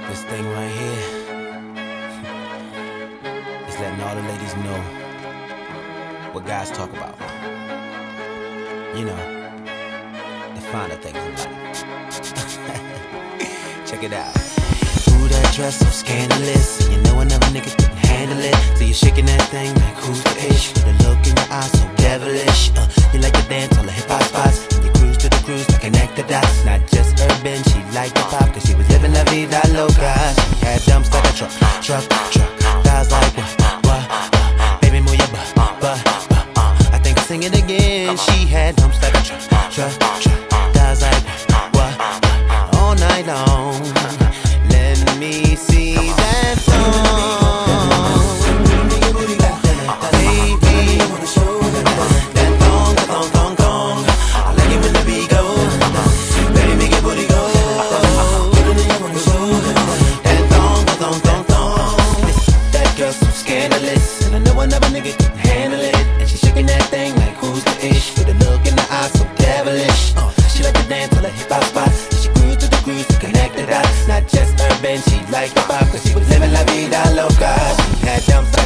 This thing right here is letting all the ladies know what guys talk about. You know, the finer things in life. Check it out. Ooh, that dress so scandalous. You know another nigga couldn't handle it. So you're shaking that thing like who's the ish? The look in your eyes so devilish. You like to dance on the hip hop spots. You cruise to the cruise to connect the dots. Not just urban, she liked the pop, cause she was living la vida loca. She had dumps like a truck. Guys like what? Baby, move your butt. I think I'll sing it again. She had dumps like a truck. Guys like what? All night long. Let me see that song. Another nigga can handle it, and she shaking that thing like who's the ish? With a look in the eyes so devilish. She like to dance on the hip hop spots. She grew to the cruise to connect the dots. Not just urban, she liked the pop, cause she was living la vida loca. She had dumps